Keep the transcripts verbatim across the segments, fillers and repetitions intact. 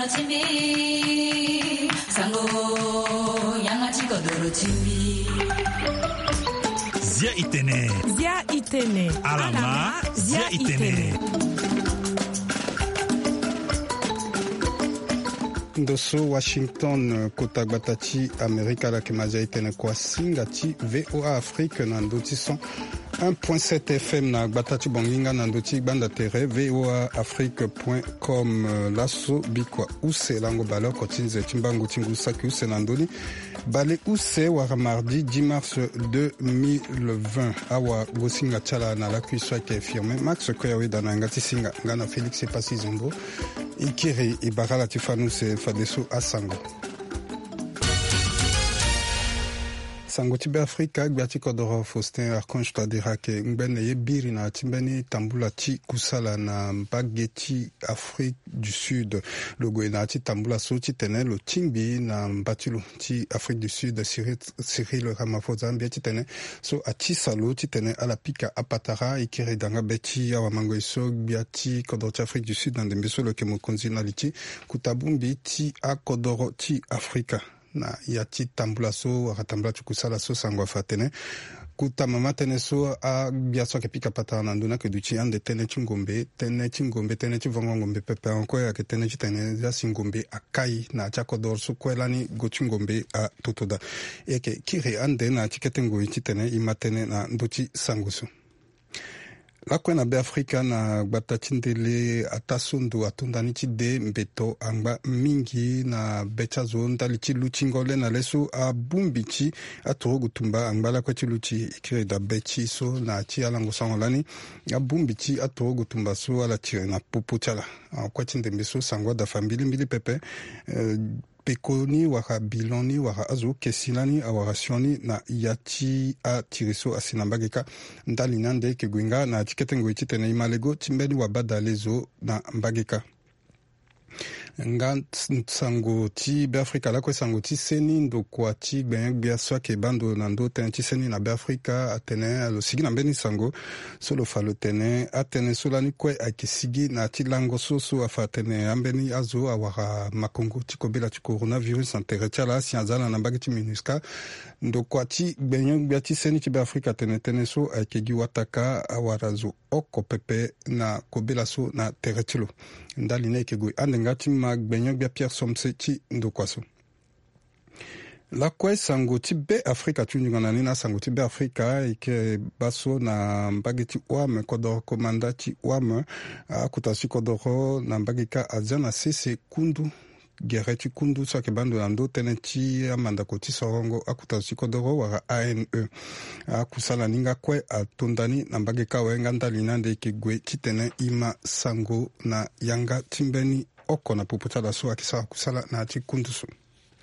kodoro chimbi sango yangachi kodoro chimbi Zia Itene Zia Itene Alama Zia Itene Ndoso Washington kota gbatati Amerika la kemazia itene kwa singati V O A Afrique na ndoti son un point sept F M na gbatati bonginga na ndoti banda tere V O A Afrique point com laso bikwa use lango balo kotinze timbangu tingu saki use na ndoni bale use wara mardi dix mars deux mille vingt awa gosinga chala na la kuiswa ke firme Max Koyawe dana ngati singa ngana Felix Pasi Zombo Ikiri Ibarala Tifanu se Fadeso Asango. Sango tibe Afrika gbiati kodoro Faustin Archange tadira ke ngbene ye biri na timbeni tambula ti kusala na mbageti Afrique du Sud logo na ti tambula so ti tene lo timbi na mbatilu ti Afrique du Sud Cyril, Cyril Ramaphosa mbiati tene so ati salo ti tene ala pika apatara ikiri danga beti awa mango iso gbiati kodoro ti Afrique du Sud na ndembeso lo ke mokonzi na liti kutabumbi ti a kodoro ti Afrika na yati tambula so wakatambula chukusala so sangwa fatene kuta mama tene so a biaso ke pika pata na nduna ke duchi ande tene chingombe tene chingombe tene chivongo ngombe pepe anko ya ke tene chitene ya singombe akai na chako dorso kwelani go chingombe a totoda eke kire ande na chiketengo chitene imatene na nduchi sangusu la kwena be Afrika na gbatachindele atasundu atundani chide mbeto anga mingi na becha zonda lichi luchingole na leso a bumbichi atoro gutumba angala kwa chiluchi ikire da bechi so na chi alango sangolani a bumbichi atoro gutumba so ala chi na pupuchala kwa chindembe so sangwa da fambili mbili pepe uh, pekoni waka biloni waka azo kesilani awaka sioni na yati a tiriso asinambageka ndali nande ke gwinga na tiketengo ititene imalego timbeni wabada lezo na mbageka nga sango ti be Afrika la kwe sango ti seni ndo kwa ti gben bia swa ke bando na ndo ten ti seni na be Afrika atene lo sigi na beni sango solo falo tene atene sola ni kwe akisigi na ti lango so so afa tene ambeni azo awara makongo ti kobela ti coronavirus antere chala si azala na mbagi ti minuska ndo kwa ti gben bia ti seni ti be Afrika tene tene so akegi wataka awara zo oko pepe na kobela so na tere tilo ndali ne ke go andenga ti ma gbenyo bia Pierre Somse ti ndo kwaso la kwe sango ti be Afrika tu ngana ni na sango ti be Afrika ike baso na mbageti wame kodoro komanda ti wame akutasi kodoro na mbagika azana sese kundu gere ti kundu so ke bando ando tene ti amanda ko ti sorongo akutasi kodoro wara A N E akusala ninga kwe atondani na mbagika wenga ndali nande ke gwe ti tene ima sango na yanga timbeni oko na puputa so akisa kusala na ti kundu so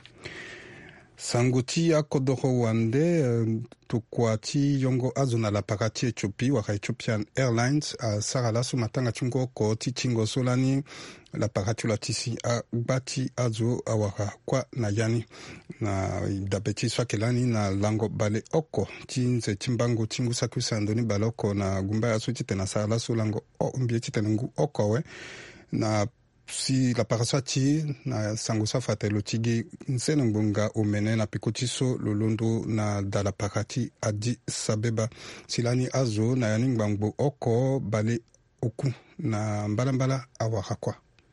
sango ti akodoro wande uh, tukwa ti yongo azo na la parati Ethiopie waka Ethiopian Airlines a sarala so matanga chungo ko ti chingo solani la parati la tisi a bati azo awaka kwa na yani na dabeti swakelani na lango bale oko ti nze timbango tingu sakusa ndoni baloko na gumba aso ti tena sarala so lango o mbie ti tenengu oko we na si la parasati na sango safate lo tigi nsene ngbonga omene na pikotiso lolondo na dala parati adi sabeba silani azo na yani ngbangbo oko bale oku na mbalambala awaka kwa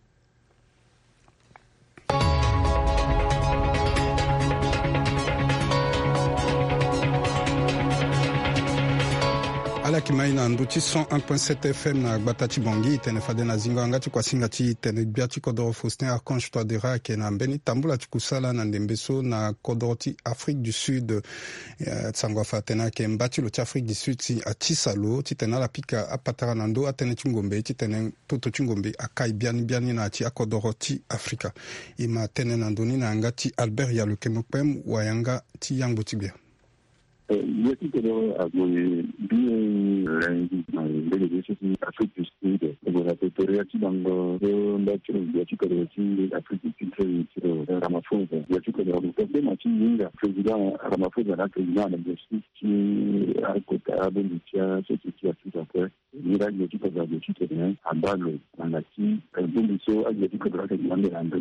ala kimai na nduti cent un point sept F M na gbatati bongi tene fade na zinga ngati kwa singati tene biati kodoro Faustin Archange tadira ke na mbeni tambula ti kusala na ndembeso na kodoro ti Afrique du Sud uh, tsangwa fatena ke mbati lo ti Afrique du Sud ti atisalo ti tene la pika apatara na ndo atene chingombe ti tene toto chingombe akai biani biani na ti akodoro ti Afrika ima tene na ndoni na ngati Albert ya lo kemopem wayanga ti yango tibia Yeti kero agoi bien rengi na ndege jeshi Afrique du Sud ego na territoria ti bango ndo chiro yeti kero ti Afrique du Sud chiro Ramaphosa yeti kero ko be ma ti yinga president Ramaphosa na president na jeshi ti akota abeli tia soti ti Afrique ko mira yeti kero yeti kero ambalo na ti ndungu so yeti kero ka ngande na ndo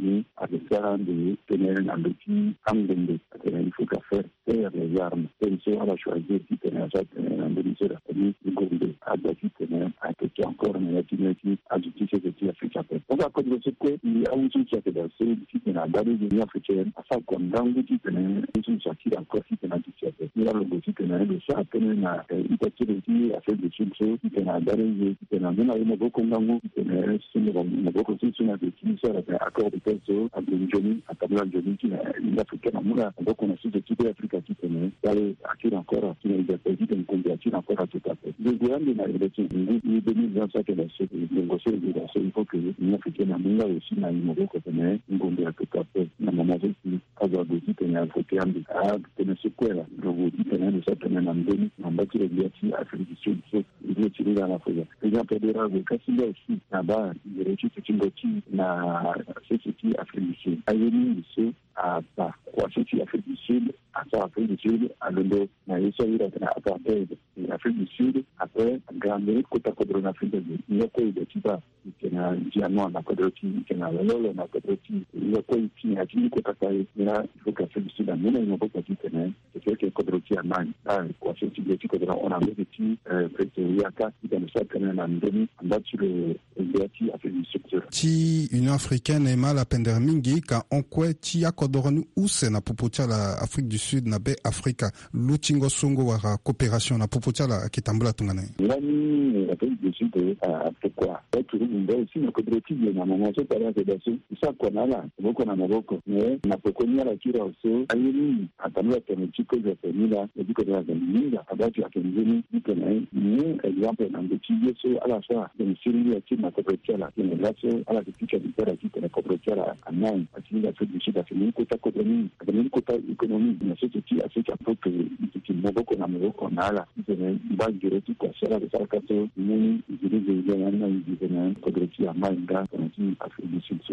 États-Unis à des terrains de tenir un petit angle. Il faut qu'à faire taire les armes. Et ils ont choisi qui tenir ça, tenir un petit peu. C'est-à-dire qu'ils ont à bâtir tenir un petit encore, mais il y a une à justice de qui Afrique. Donc, à cause de ce que, il y a un truc qui a été dans ce qui est dans l'Union africaine, à ça, comme dans le qui tenait, ils sont sortis encore qui tenait du Tchad. Il y a le qui tenait le chat, tenait la, il a tiré qui a fait des choses, qui tenait à Daré, qui tenait à Mena, il y a beaucoup de gens qui tenaient, il y a beaucoup de gens qui sont accord de tel chose, à Johnny, à Tabla Johnny, qui est une africaine à Moula, donc on a su de quitter l'Afrique qui tenait, d'aller à qui encore, qui n'a pas dit qu'on convertit encore à tout à fait. Le gouvernement de la République, il est deux mille vingt-cinq, il a fait des négociations, il faut que l'Union africaine a Moula aussi, n'a eu une mauvaise tenait, une convertit à tout à fait. Na mama qui a dit tenait à côté, à tenait ce quoi là, le vous dit tenait de ça tenait en Denis, en bâti le Biati, à Afrique du Sud, il est tiré dans l'Afrique. Les gens fédéraux, le Kassila aussi, là-bas, il est réussi, c'est une gotine, na société Afrique du Sud. A yeni ici, à la société Afrique du Sud, à sa Afrique du Sud, à l'Ondo, na yeso ira tena apartheid, Afrique du Sud, après, grande kota kodro na Afrique du Sud. Il y a quoi de tiba, il y a diamant na kodroti, il y a lolo na kodroti, il y a quoi ici, à qui kota kai, là, il faut qu'Afrique du Sud a mené une beaucoup de tenants, c'est fait que kodroti a man, là, quoi, c'est une petite kodro, on a mis des petits, euh, prétoriaka, qui dans le sac tenant en demi, en bas sur le, le Biati Afrique du Sud. Ti Union africaine ema la pendere mingi ka onkwe ti akodoronu use na popotia la Afrique du Sud na be Afrika lutingo songo wara coopération na popotia la kitambula tungana. Lani l'Afrique du Sud a pourquoi être une belle aussi na kodroti na mama so para fédération ça qu'on là beaucoup na maboko mais na pokonia la kira so ayini atamula tena chiko za famila et du côté de la famille abati akenzeni dikena ni exemple na ndiye so ala sa de Syrie ya kina kodroti la kina laso ala kitika bitara kina kodroti la amani atini Afrique du Sud afini kota kodroni akini kota économie na société Afrique pour que qui maboko na maboko na ala c'est ba direct kwa sala de sarkato ni zile zile na zile kodroti amani ga kwa Afrique du Sud.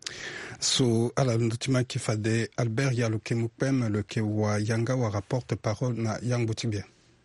So ala ndutima kifade Albert Yaluke Mupem le kewa yanga wa rapporte parole na Yang Botibia.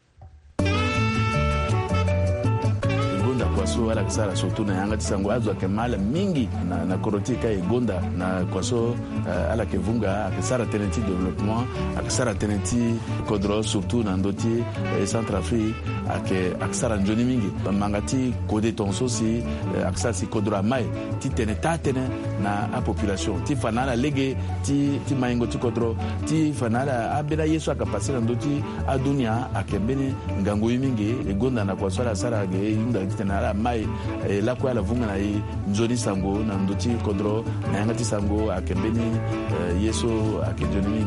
Kwaso ala kisara surtout na yanga tisango azwa kemala mingi na na korotika egonda na kwaso uh, ala kevunga akisara tenenti développement akisara tenenti kodro surtout na ndoti eh, Centrafrique ake akisara njoni mingi mangati kode tonso si uh, akisara si kodro mai ti teneta tene na a population ti fanala lege ti ti maingo ti kodro ti fanala abela yesu akapasira ndoti adunia akembene ngango mingi egonda na kwaso ala sara ge yunda tena ala mai eh, la kwa la vunga na i nzoni sango na ndoti kodro na yangati sango akembeni eh, yeso akenjoni.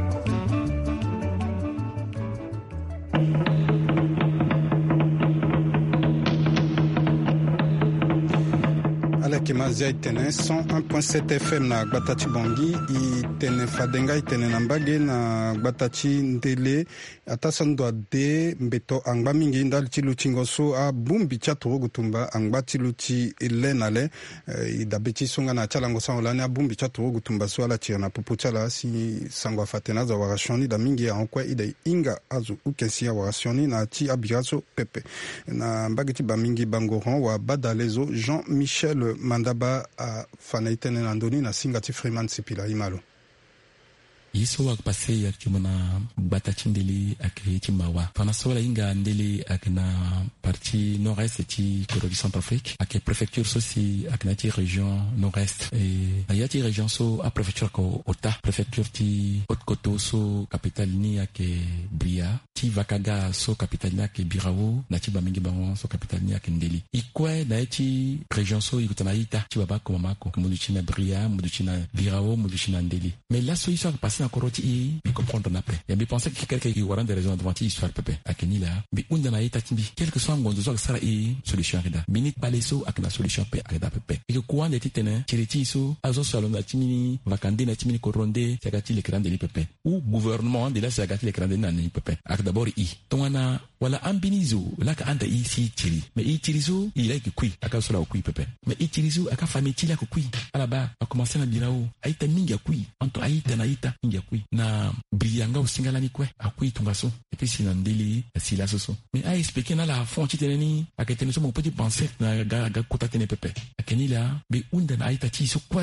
Mazia itene cent un point sept F M na Gbatachi Bangi itene fadenga itene na mbage na Gbatachi ndele atasandwa de mbeto angba mingi ndali chiluchi ngoso a bumbi chaturo gutumba angba chiluchi ilenale e, idabeti songa na chalango sanolane a bumbi chaturo gutumba so ala chira na pupuchala si sangwa fatena za warashoni da mingi ya onkwe ida inga azu ukensi ya warashoni na ti abirazo pepe na mbage ti ba mingi bangoran wa badalezo Jean-Michel Mandaba a fanaitene nandoni na singati Freeman Sipila imalo. Yiso wak pase ya kimona Gbatachi ndele ake timawa. Fana sola inga ndele ake na partie nord-est ti Korogi Centrafrique ake préfecture so si ake na ti région nord-est et aya ti région so a préfecture ko Ota préfecture ti Haute-Koto so capitale ni ake Bria ti Vakaga so capitale ni ake Birao na ti Bamingi Bango so capitale ni ake Ndeli ikwe na ti région so ikutana ita ti baba ko mamako muduchi na Bria muduchi na Birao muduchi na Ndeli mais là so iso passé encore ti bi comprendre na pe ya bi penser que quelqu'un qui aura des raisons devant ti histoire pepe akeni la bi unda na ita timbi quelque soit ngondo zo sara e solution reda binit paleso akena solution pe reda pepe et que quoi de titene tiriti so azo salon na timini vakande na timini koronde sagati le grande li pepe ou gouvernement de la sagati le grande na ni pepe ak d'abord i tongana wala ambinizo la ka anda i si tiri mais i tirizo il a que kui aka sola kui pepe mais i tirizo aka famille ti la ko kui ala ba a commencer na birao aita mingi kui anto aita na ita mingi kui na brianga usingala ni kwe akui tungaso et puis sinan Ndeli sila soso mais a expliqué na la fond ti teneni aketeni so mon petit penser na ga ga kota tene pepe akeni la be unda na aita ti so kwe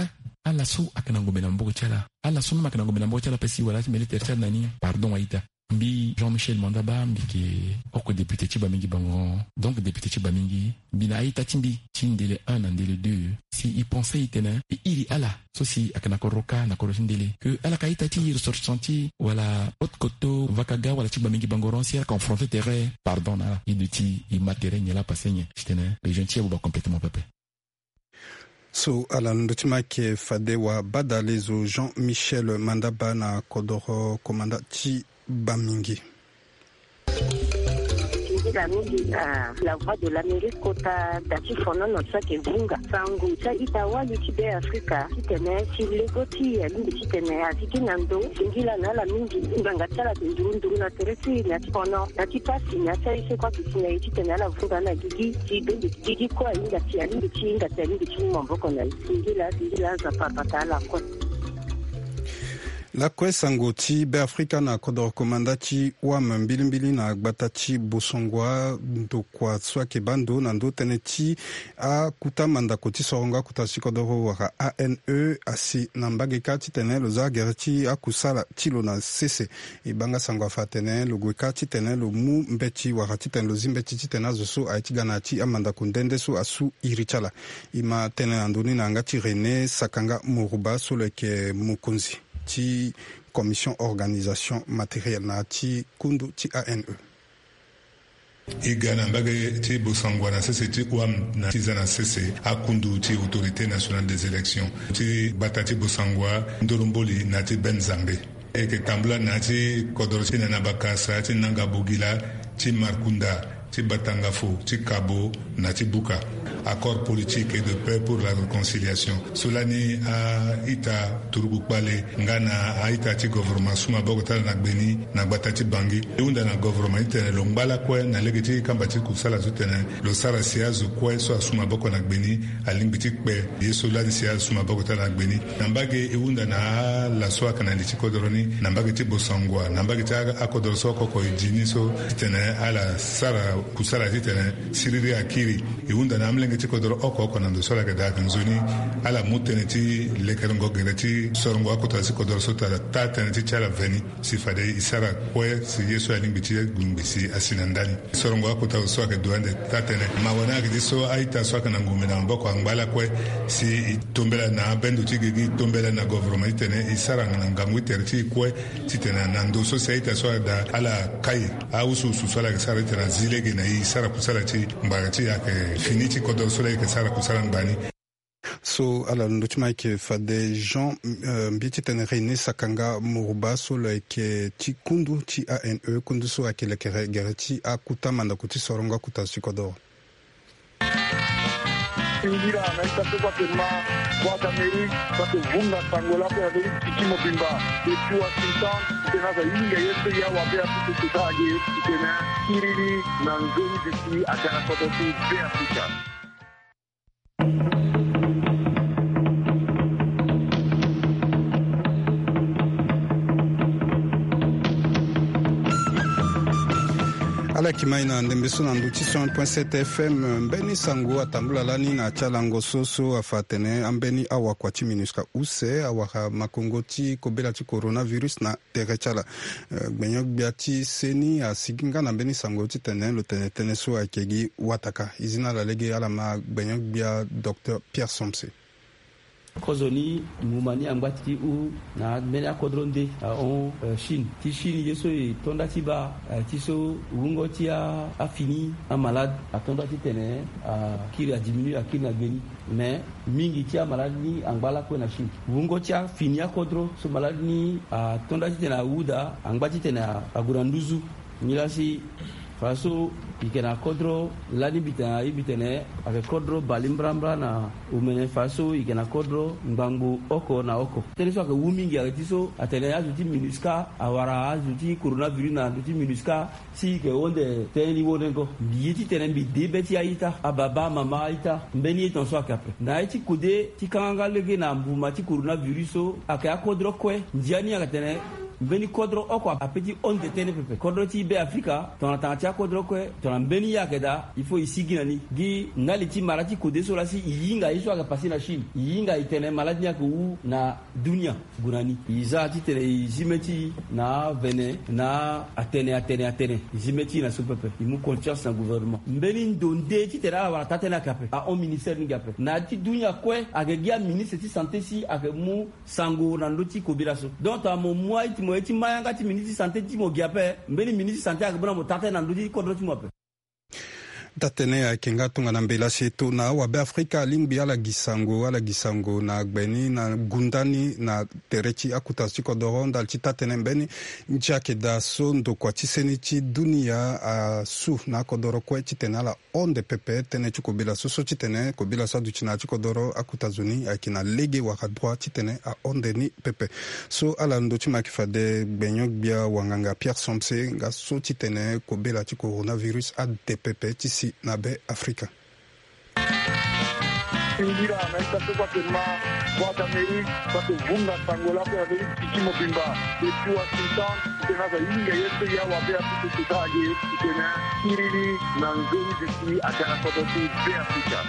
ala so akana ngombe na mbogo chala ala so ma akana ngombe na mbogo chala pesi wala militaire chala nani pardon aita mbi Jean-Michel Mandaba mbi ke oko député Chiba mingi bango donc député Chiba mingi bina aita timbi tindele un andele deux si il pensait itena et il ala so si akana koroka na korosindele que ala kaita ti ressorti wala autre koto vakaga wala Chiba mingi bango roncière confronté terrain pardon na iduti i matéré nyala passenye tena les gens tiers ba complètement papa. So ala ndotima ke fade wa badalezo Jean-Michel Mandaba na kodoro komanda ti bamingi. La mingi la la voix de l'Amérique kota dati fono no tsake vunga sangu cha itawa likibe Afrika kitene silegoti ya lingi kitene atiki nando singila na la mingi nganga tsala ndundu na teresi na fono na tipasi na tsaise kwa kitene kitene la vunga na gigi tibendi gigi kwa inga tia lingi chinga tia lingi chimwa mboko na singila singila za papata la kwa la kwesango ti be Afrika na kodor komanda ti wa mbilimbili na gbata ti bosongwa ndo kwa swa ke bando na ndo tene ti a kuta manda koti soronga kuta si kodoro waka A N E asi na mbageka ti tene lo za gere ti a kusala ti lo na sese e banga sango fa tene lo gweka ti tene lo mu mbeti waka ti tene lo zimbeti ti tene azo a ti gana ti amanda kundende so asu irichala ima tene andoni na nga ti René Sakanga Moruba so le ke mukunzi ti commission organisation matérielle na ti kundu ti A N E. Igana mbage ti bosangwa na sese ti wam na tiza na sese akundu ti autorité nationale des élections ti batati bosangwa ndolomboli na ti Benzambe e ke tambula na ti kodoro ti na bakasa ti nanga bogila ti Markunda ti Batangafo ti Kabo na ti Buka accord politique et de paix pour la réconciliation solani a ita turugukpale ngana a ita ti gouvernement suma bogota na gbeni na gbata ti bangi eunda na gouvernement tene lo ngbala kwe na legeti kamba ti kusala zu tene lo sara sia zu kwe so suma boko na gbeni alingbi ti kpe yeso lani sia suma bogota na gbeni na mbage eunda na la so kana ti kodoroni na mbage ti bosangwa na mbage ti akodoro so koko idini so tene ala sara kusala ti tene siriri akiri eunda na amle ti kodoro oko oko nando sola ke da kanzoni ala mutene ti lekerongo gereti sorongo akota si kodoro sota ta tene ti chala veni si fade isara kwe si yeso alingi ti gumbisi asinandani sorongo akota so ke duande ta tene mawana ke so aita so kana ngume na mboko angbala kwe si tombela na bendo ti gigi tombela na gouvernement tene isara na ngamwi terti kwe ti tene nando so saita so da ala kai ausu su sola ke sara tene zilege na isara kusala ti mbagati yake finiti kodoro soleil que sara kusala ngani so ala ndotima ke fade Jean uh, mbiti tene René Sakanga Moruba so le ke ti kundu ti A N E kundu so akele kere gereti akuta manda kuti soronga kuta sikodoro Ingira na itato kwa pema kwa Amerika kwa vunga sangola kwa Amerika bimba de tu assistant tena za inga yesu ya wa bea tu tutaje tena kiriri na ngoni diti akana kwa tu bea Afrika. ala kimai na ndembeso na nduti cent point sept F M mbeni sango atambula lani na chalango soso afatene ambeni awa kwa ti minuska use awa makongo ti kobela ti coronavirus na tere chala gbenyo gbia ti seni asiginga na mbeni sango ti tene lo tene tene so akegi wataka izina la lege ala ma gbenyo gbia Docteur Pierre Somse kozoni mumani ambati u na mena kodronde on Chine ti Chine yeso e tonda ti ba ti so wungo ti a, a fini a malade a tonda ti tene a kiri a diminue a kiri na geni mais mingi ti a malade ni angbala ko na Chine wungo ti a fini a kodro so malade ni a tonda ti tene a wuda angbati tene a, a guranduzu nila si faso ikena kodro lani bitana ibitene ake kodro balimbrambra na umene faso ikena kodro mbangu oko na oko tele so ke wumingi ati so atele azuti minuska awara azuti coronavirus na azuti minuska si ke onde teni wonengo yiti tene bi debeti aita ababa mama aita mbeni ton so akapre na iti kude ti kanga lege na mbuma ti coronavirus so ake akodro kwe ndiani akatene mbeni kodro oko apeti on de tene pepe kodro ti be Afrika tona tantia kodro ko tona mbeni yakeda il faut ici ginani gi ngali ti marati ko deso la si yinga iso aga passer na Chine yinga itene maladi ya ko na dunia gunani iza ti tele izimeti na vene na atene atene atene izimeti na so pepe imu conscience na gouvernement mbeni ndonde ti tele ala tatena kape a on ministère ni gape na ti dunia ko aga gia ministre ti santé si aga mu sango na ndoti ko bilaso donc a mo moi ti mo ti mayanga ti ministre santé ti mo giape mbeni ministre santé aga bana mo tatena ndoti ko ndoti mo pe tatene akenga tunga na mbela setu na wabe Afrika lingbi ala gisango ala gisango na gbeni na gundani na terechi akuta chiko doronda chi tatene mbeni nchake da so ndo kwa chiseni chi dunia a su na kodoro kwe chitene ala onde pepe tene chiko bila so so chitene ko bila sa du china chiko doro akuta zuni akina lege waka droit chitene a onde ni pepe so ala ndo chima kifade gbenyo bia wanganga Pierre Somse nga so chitene ko bila chi coronavirus a de pepe chisi na be Afrika. Ingira anaita kwa kema kwa Amerika kwa kuvunga Angola kwa Amerika kichimo bimba kwa Washington tena za inga yetu ya wabe Afrika tutaje tena kirili na ngoni disi akana kwa be Afrika.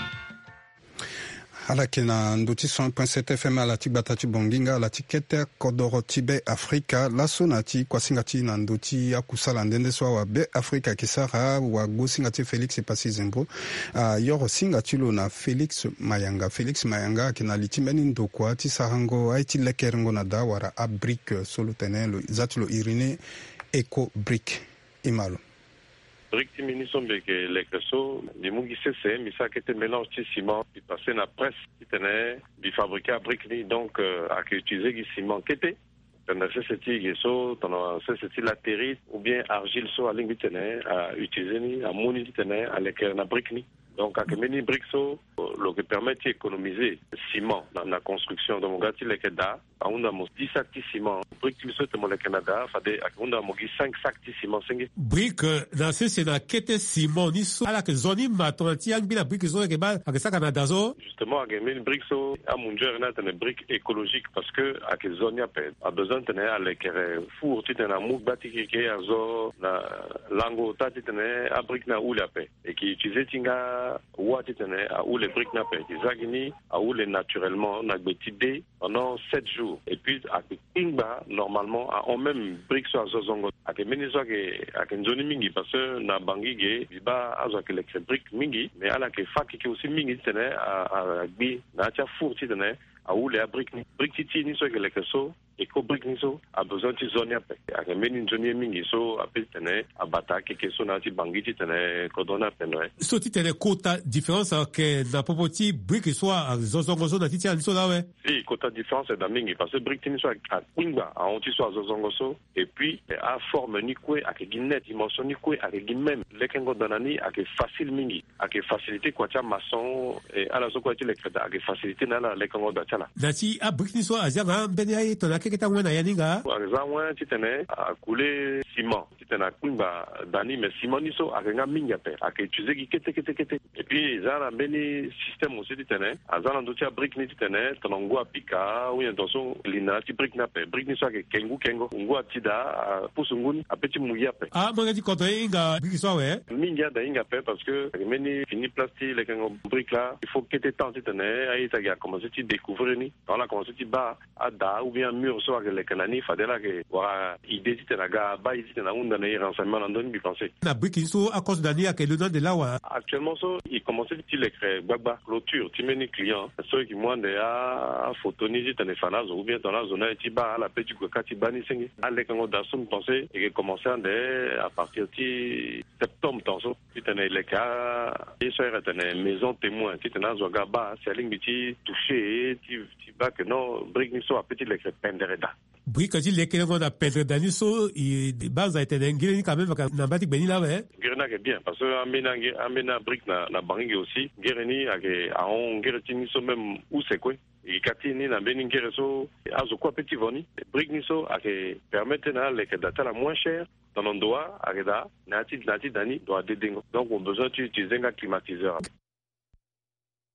Ala kena ndoti cent point sept F M ala tibata bonginga ala tikete kodoro tibe Afrika la sonati kwa singati na ndoti akusala ndende swa wa be Afrika kisara wa go singati Felix Pasi Zembo uh, yoro singati lo na Felix Mayanga Felix Mayanga kena litimeni ndokwa ti sarango aiti lekerengo na dawara a brick solo tenelo zatlo irine eco brick imalo brique timini sombe ke lekeso ni mungi cc mi sa kete mélange ti ciment qui passé na presse qui tenait bi fabriqué à brique ni donc euh, a que utiliser qui ciment kete pendant ce c'est qui so pendant ce c'est latérite ou bien argile so a lingi tenait à utiliser ni à moni tenait à leker na brique ni donc à que meni brique so lo que permet d'économiser ciment dans la construction donc gati lekeda on a mo dix sacs de ciment brique tu so te mo le Canada fade on a mo cinq sacs de ciment singi brique dans ce c'est na kete ciment ni so ala que zoni matonti yang bila brique so ke ba ak sa Canada so justement à meni brique so a mon ger na tene brique écologique parce que à que zoni a a besoin tene à le four tu tene mo bati ke a zo na lango ta tene a brique na ou la paix et qui utilise tinga ou tu tene a ou les briques na paix zagini a ou les naturellement na betide pendant sept jours et puis à Kingba normalement on même brique sur zozongo à que menizo que à que zone mingi parce que na bangi ge biba azo que les briques mingi mais à la que faki que aussi mingi tene à à bi na tia four ti tene a ou les briques brique ti ni so que les so et ko brique ni so a besoin de zone après à que meni zone mingi so a peut tene a bata que que so na ti bangi ti tene ko dona penwe so ti tene quota différence que na popoti brique soit zozongo so na ti tia ni so là ouais si quota différence da mingi parce que brique ti ni so a Kingba a on ti so zozongo so et puis a forme ni kwe a que guinet dimension ni kwe a que même les kengo donani a que facile mingi a que facilité quoi tia maçon et ala so quoi ti le a que facilité na la les kengo da tala nati a brique ni so a zanga mbeni ay to na keketa ngwana yaninga za ngwa ti tene a couler ciment ti tene Kingba dani mais ciment ni so a nga minga pe a que utiliser ki kete kete kete et puis za na mbeni système aussi ti tene a za na ndo ti brique ni ti tene tonongo apika ou intention lina ti brique na pe brique ni so ke kengu kengo ngwa ti da pusungun a petit mouya pe ah manga ti koto inga brique so we minga da inga pe parce que meni fini plastique les kengo brique là il faut que te temps ti tene ai ta ga commencer ti découvrir ni on a commencé ti ba a da ou bien mur so que les kanani fadela que wa idée ti tene ga ba ti tene unda na renseignement en donne bi penser na brique so à cause d'année que le nom de là wa actuellement so il commençait ti les créer gbagba clôture ti meni client ceux qui moins de a photoni ti tene fana ou bien dans la zone ti ba la petit ko kati bani singi ale kango da sun penser et commencer à partir de septembre tanso ti tene les cas et ça era tene maison témoin ti tene zo ga ba c'est ligne biti touché ti ti ba que non brique ni so a petit les pendereda brique ti les kengo da pendereda ni so i base a été ngiri quand même na bati beni là ouais ngirna que bien parce que amena amena brique na na bangi aussi ngirni a que a on ngirti ni so même où c'est quoi et katini na beni ngere so azo quoi petit voni brique ni so a que permettre na les que data la moins cher dans l'endroit a que da nati nati dani doit dédengo donc on besoin d'utiliser un climatiseur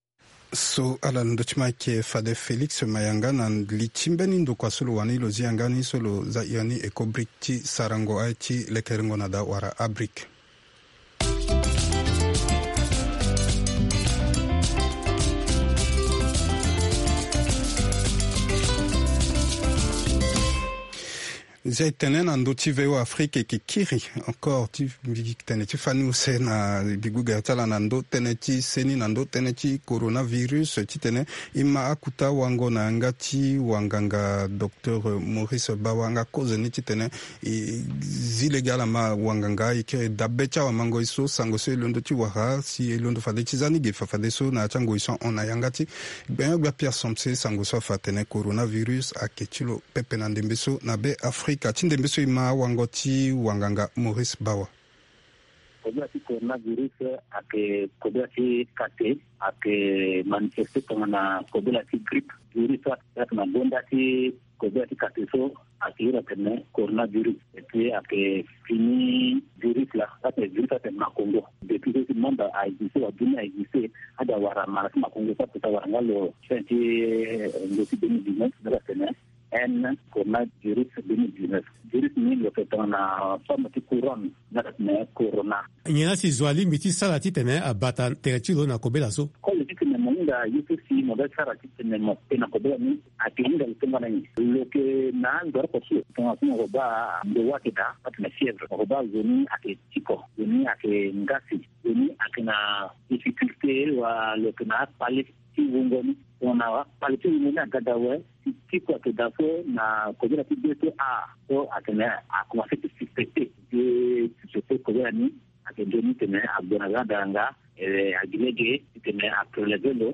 so ala ndo chima ke fade Felix Mayanga na lichimbeni ndo kwa solo wani lo ziangani solo za iani ekobrikti sarango aichi lekerengo na da wara abrik. J'ai tenu un dossier V O Afrique qui kiri encore tu tene tu fanu se na biguga tala nando teneti seni nando teneti coronavirus tu tene ima akuta wango na ngati wanganga docteur Maurice Bawanga cause ni tu tene illégal ma wanganga ike dabecha wa mango iso sango se londo tu wara si londo fa de tizani ge fa fa de so na chango iso on a yangati ben gba Pierre Somse sango so fa tene coronavirus akechilo pepe na ndembeso na be Afrique Kachinde mbeso ima wangoti wanganga Maurice Bawa. Kobia si coronavirus ake kobia si kate ake manifeste kama na kobia si grip virus ake na bonda si kobia si kate so ake ira tene coronavirus ete ake fini virus la ake virus ake makongo depuis que le monde a existé wa dunia a existé hada wara mara makongo sa puta warangalo twenty deux mille dix-neuf dala tene en coronavirus deux mille dix-neuf. Virus ni le fait on a forme de couronne na na corona. Nyana si zwali miti sala titene abata teretilo na kobela so. Ko le titene monga yuko si mo da sala titene mo na kobela ni akinga lutenga na ni. Lo ke na ndoro ko so to ko roba ndo wakita atna fièvre roba zoni ake tiko zoni ake ngasi zoni akina difficulté wa le kana pale ngoni ona pale tu ni na gadawe tiko ake dafo na kobela ti beto a so akena a commencé à suspecter que ce fait kobela ni ake ndoni tene abona danga e agilege tene a prélever lo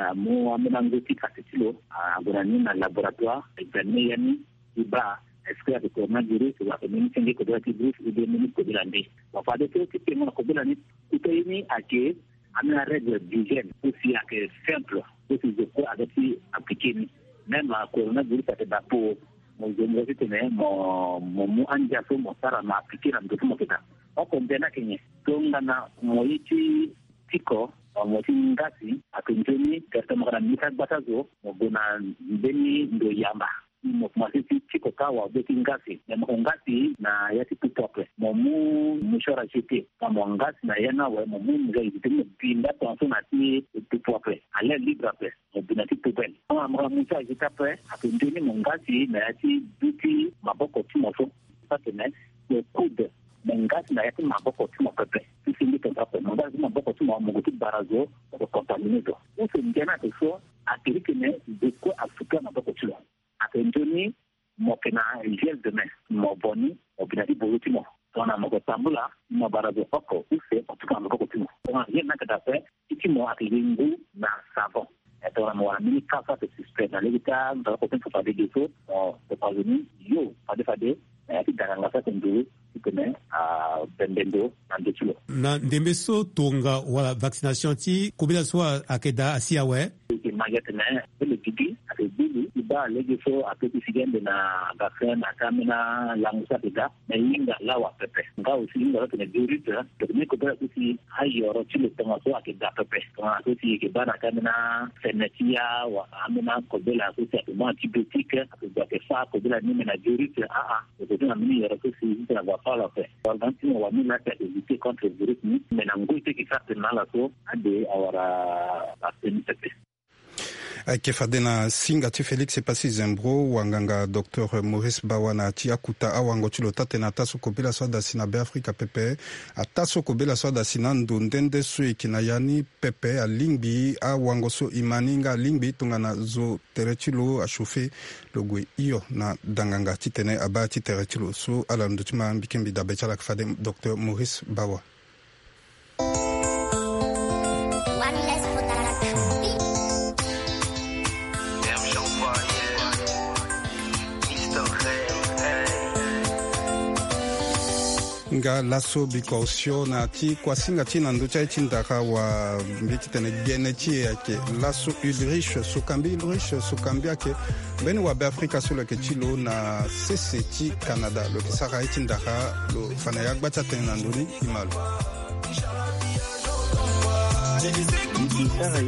mo amena ngoti katilo abona ni na laboratoire examiner yani iba est-ce que avec coronavirus ou avec une singe kobela ti virus ou bien ni kobela ndi wa fa de que ti mo kobela ni utayini ake amena règle d'hygiène aussi ake simple aussi je crois avec appliquer même à coronavirus ça te pour mon je tenais mon mon anja so mo sara ma appliquer na mdomo kita o kombena kenye tonga na moiti tiko o moti ngasi akunjoni kama kana mita batazo mo bona mbeni ndo yamba mo mwasiti tiko kawa beti ngasi na mo ngasi na yati tutope mo mu mushora jete kama ngasi na yana wa mo mu ngai timo pinda tonso na ti tutope ale libre pe mo binati tupel kama mo mucha jitape akunjoni mo ngasi na yati duti maboko timoso patene le coude ngasi na yati maboko timo pepe sisi ndo tape mo ngasi maboko timo mo gutu barazo ko contaminado uso ngena so atirike ne deko afrika maboko timo atendoni mo kena gel de main mo boni o binati bolutimo ona mo ko tambula mo barazo oko use otuka mo ko timo ona yena kada pe itimo atilingu na savon eto na mo amini kasa te suspect na leta ndo ko tempo pa de geso o to pa ni yo pa de fade ati daranga sa tendu ikene a bendendo andechilo na ndembeso tonga wala vaccination ti kobela so akeda asiawe ke magatene le tiki ate bibi ba legeso apeti sigende na vaccin akamena langusa peda na inga lawa pepe nga usinga tene durita tene ko ba usi hayo ro chile tanga so akeda pepe tanga so ti ke bana kamena senetia wa amena kobela so ti ma antibiotique akeda ke fa kobela ni na durita a a tena mini ro so si tena va fala pe dans une wa mila ta éviter contre le virus ni mena ngoite ki sa tena la so ade awara apeni pepe Kefadena singa ti Felix e pasi zembro wanganga docteur Maurice Bawana ti akuta awango ti lo tate na taso kobela so da sina be Afrika pepe ataso kobela so da sina ndondende so ikina yani pepe a lingbi awango so imaninga lingbi tungana zo teretilo a chauffer lo gwe iyo na danganga ti tene aba ti teretilo so ala ndotima mbikembi da bechala kfade docteur Maurice Bawa. Nga laso bikosio na ti kwa singa ti na ndocha ti ndaka wa mbiti tene gene ti yake laso Ulrich Sokambi Ulrich Sokambi yake beni wa be Afrika so leke ti lo na C C ti Canada lo ki saka ti ndaka lo fana yak bata tene na ndoni imalo Ikisara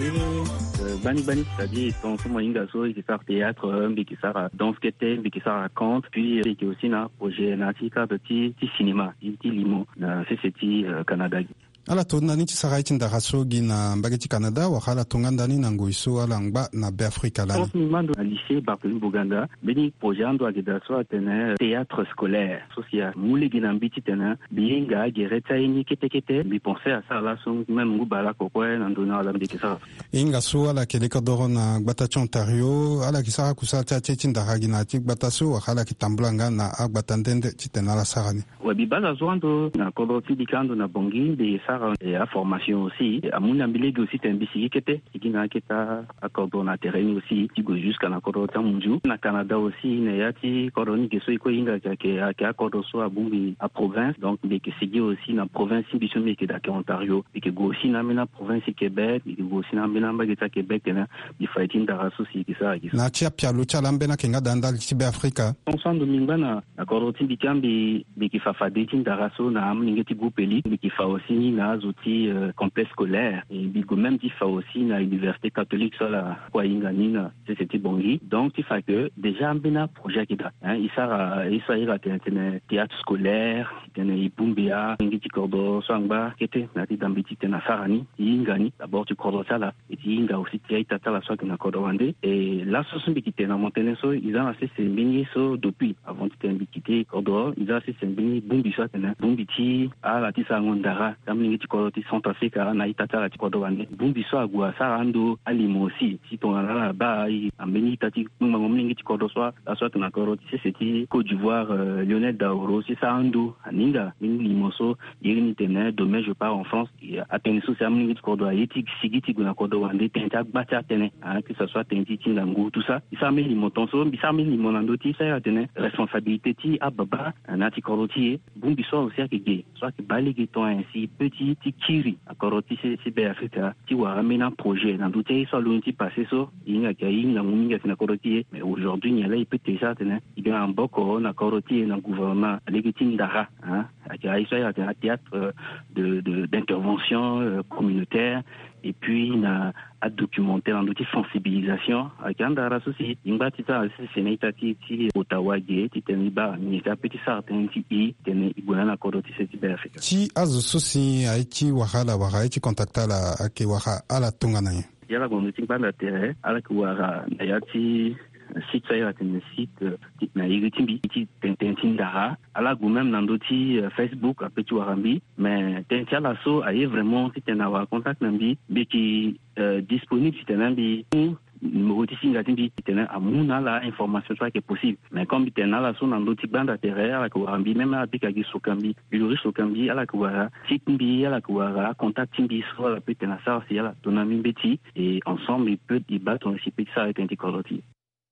ye bani bani, c'est-à-dire ton moyenga so ikisara théâtre, ikisara danse kete, ikisara conte, puis il aussi na projet na tika de ti ti cinéma, ti limo na C C T Canada. Ala tondani ti sarai ti ndaraso gi na mbage ti Canada wakala tongandani na ngoiso ala ngba na be Afrika lani. Mando na lycée Bartholin Boganda beni projet ando ageda so atene théâtre scolaire socia mule gina mbiti tena bienga gereta ini kete kete bi penser à ça là son même ngubala kokwe na ndona ala mbiki sa. Inga so ala keleka doro na gbata ti Ontario ala ki sara kusa ti ti ndara gi na ti gbata so wakala ki tambulanga na agbata ndende ti tena la sarani. Ouais bi baza so ando na kodoti dikando na bongi de et à formation aussi à mon ambilé aussi t'es un bisi qui était qui n'a qui t'a accordé na terrain aussi qui go jusqu'à na kodota munju na Canada aussi ne yati kodoni que so iko inga qui a accordé so à bumbi à province donc mais que c'est aussi na province biso mais que d'accord Ontario et que go aussi na mena province Québec et que go aussi na mena mbageta Québec na di fighting da aussi qui ça na tia pia lucha lambena kenga dandal tibe Afrika on s'en dominga na akordoti bikambi biki fafade tin daraso na amningeti gupeli biki fa aussi na outils euh, complexe scolaire et bigo même qui fait aussi na université catholique sur la Kwaingani na c'était bongi donc il fait que déjà un projet qui da hein il sera il sera théâtre scolaire tene ibumbia ngiti kordo sangba kete na ti dambiti tena sarani ingani d'abord tu kordo sala et inga aussi théâtre tala soit na kordo wande et la sosun bikite na montene so ils ont assez c'est bini so depuis avant de t'inviter kordo ils ont assez c'est bini bumbi soit tena bumbiti à la ti sangondara tamni ti koroti Centrafrique na itata la ti kordo wande bumbi so agua sarando alimo aussi si ton la ba ambeni tati ngomni ti kordo so la soit na koroti c'est Côte d'Ivoire euh, Lionel Daoro c'est ça ando ninga min limoso yini tene demain je pars en France et atene so samni ngi ko do ayiti sigiti guna ko do wande tenta bacha tene hein que ça soit tenti tindangu tout ça ça met limoton so bi ça met limonando ti ça atene responsabilité ti ababa anati koroti bumbi so aussi akige soit que baligi ton ainsi petit ti kiri akoroti c'est c'est be Africa ti wa ramena projet dans tout ça l'unti passé so inga kai na muninga na koroti mais aujourd'hui il y a là il peut déjà tene il est en boko na koroti na gouvernement aligi dara hein il y a un théâtre de, de d'intervention euh, communautaire et puis na a documenter en outil sensibilisation avec un dara aussi ingba tita c'est n'est ti ti Ottawa ge ti teniba ni ta petit certain ti i tene ibona na koroti c'est tibe Africa ti azu sosi aiti wahala waha aiti contacta la ake waha ala tungana ya la gondi ti banda tere ala kuara na yati site ça ira ten site na yigitimbi ti tentin dara ala go même nando ti Facebook apeti warambi mais tentia la so aye vraiment ti tenawa contact nambi be ki disponible ti tenambi numéro ti singa timbi tena amuna la information soit que possible mais comme tena la so nando ti banda terre ala ko warambi même apika gi sokambi ilori sokambi ala ko wara timbi ala ko wara contact timbi so la pe tena ça si ala tonami beti et ensemble il peut y battre aussi petit ça avec anticoroti.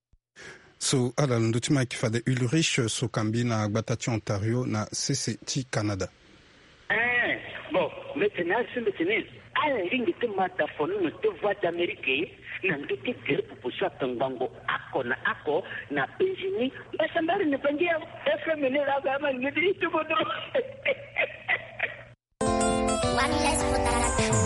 So ala ndutima kifade Ulrich Sokambi na Gbatati Ontario na C C T Canada. Eh bon maintenant c'est maintenant ala ringi te mata fonu no te voix d'Amérique na ndote gere proposition tangango ako na ako na penjini basambari ne pengia F M ne la gama ngidi to bodo one less for that.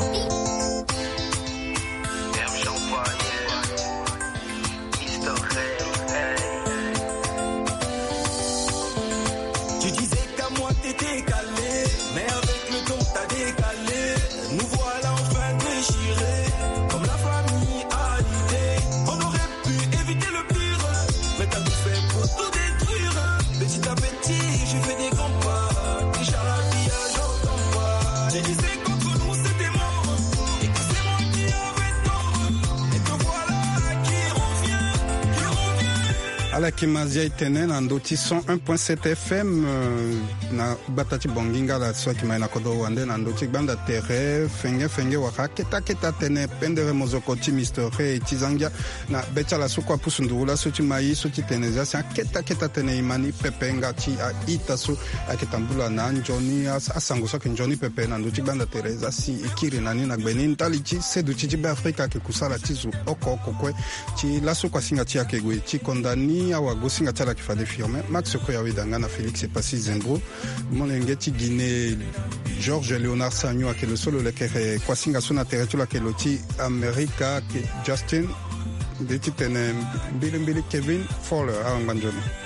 Tu disais qu'à moi t'étais calé, mais avec le temps t'as décalé. Nous voilà enfin déchirés, comme la famille a l'idée. On aurait pu éviter le pire, mais t'as tout fait pour tout détruire. Petit à petit, j'ai fait des grands pas, déjà la vie a j'entends pas. Tu disais qu'entre nous c'était mort, et que c'est moi qui avais tort. Et te voilà qui revient, qui revient. Ala kimazia itene na ndoti cent un point sept F M na batati bonginga la so ki maina kodo wande na ndoti banda terre fenge fenge waka keta keta tene pendere mozokoti Mister Re tizangia na becha la sokwa pusundula so ti mai so ti teneza sa keta keta tene imani pepenga ti a itaso akitambula na njoni asango so ke njoni pepe na ndoti banda tereza si ikiri nani na gbeni ntalichi sedu ti be Afrika ke kusala tizu oko oko kwe ti la sokwa singa ti akegwe ti kondani awa gosinga tala kifade firme Max Koyawidanga na Félix Epasi Zembro molengeti Guinée George Léonard Sagno akelo solo lekere kwasinga sona territoire keloti America ke Justin de titene mbili mbili Kevin Fowler awanganjoni